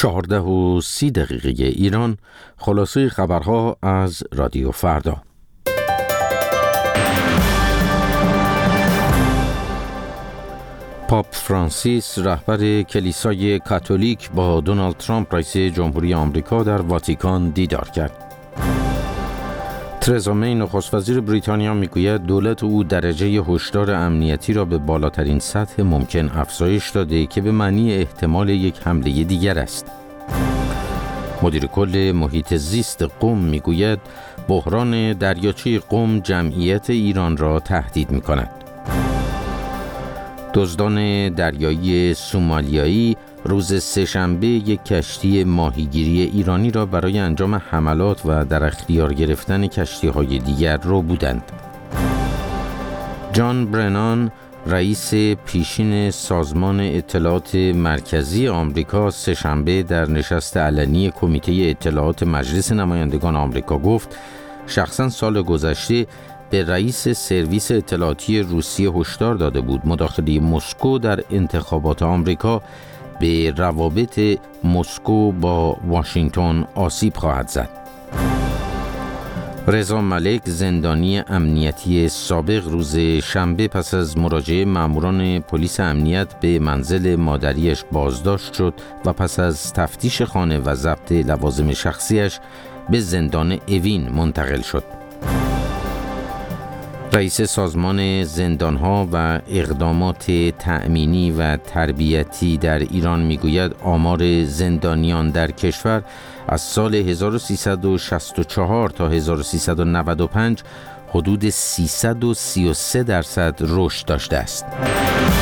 14:30 ایران. خلاصه خبرها از رادیو فردا. پاپ فرانسیس رهبر کلیسای کاتولیک با دونالد ترامپ رئیس جمهوری آمریکا در واتیکان دیدار کرد. ترزا می نخست وزیر بریتانیا میگوید دولت او درجه هشدار امنیتی را به بالاترین سطح ممکن افزایش داده که به معنی احتمال یک حمله دیگر است. مدیر کل محیط زیست قم میگوید بحران دریاچه قم جمعیت ایران را تهدید می‌کند. دزدان دریایی سومالیایی روز سه‌شنبه یک کشتی ماهیگیری ایرانی را برای انجام حملات و در اختیار گرفتن کشتی‌های دیگر رو بودند. جان برنان رئیس پیشین سازمان اطلاعات مرکزی آمریکا سه‌شنبه در نشست علنی کمیته اطلاعات مجلس نمایندگان آمریکا گفت شخصاً سال گذشته به رئیس سرویس اطلاعاتی روسیه هشدار داده بود مداخله مسکو در انتخابات آمریکا به روابط مسکو با واشنگتن آسیب خواهد زد. رضا ملک زندانی امنیتی سابق روز شنبه پس از مراجعه ماموران پلیس امنیت به منزل مادریش بازداشت شد و پس از تفتیش خانه و ضبط لوازم شخصیش به زندان اوین منتقل شد. رئیس سازمان زندانها و اقدامات تأمینی و تربیتی در ایران میگوید آمار زندانیان در کشور از سال 1364 تا 1395 حدود 333% رشد داشته است.